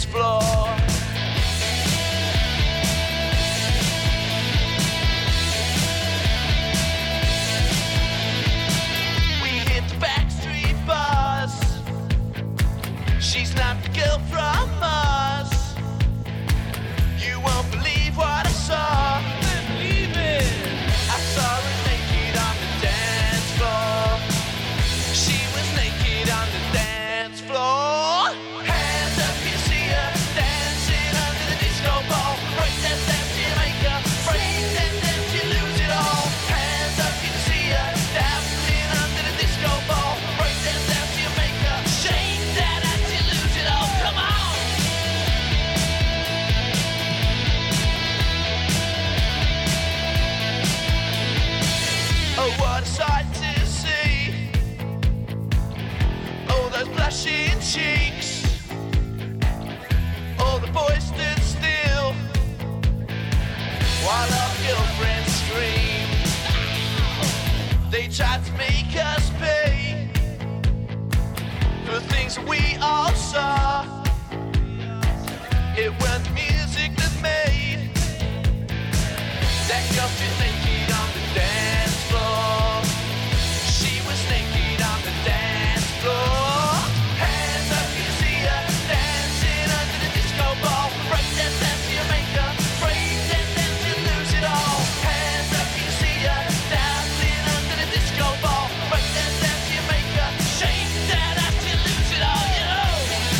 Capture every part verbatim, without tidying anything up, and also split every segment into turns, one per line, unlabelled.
floor. We hit the backstreet bars. She's not the girl from Mars. You won't believe what I saw. Believe it. I saw her naked on the dance floor. She was naked on the dance floor. Hands up, you see her dancing under the disco ball. Break that dance, you make her break that dance, you lose it all. Hands up, you see her dancing under the disco ball. Break that dance, you make her shake that ass, you lose it all. Come on. Oh, what a sight to see. Oh, those blushing cheeks. All the boys stood still while our girlfriends screamed. They tried to make us pay for the things that we all saw. It wasn't the music that made that girl stood naked on the dance floor. She was naked on the dance floor. Hands up, you see her dancing under the disco ball. Break that dance, you make her break that dance, you lose it all. Hands up, you see her dancing under the disco ball. Break that dance, you make her shake that ass, you lose it all, you know.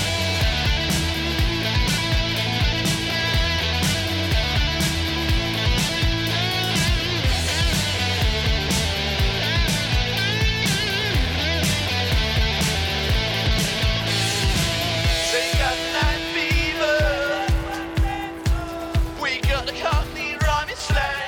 They got night fever. We got the Cockney rhyming slang.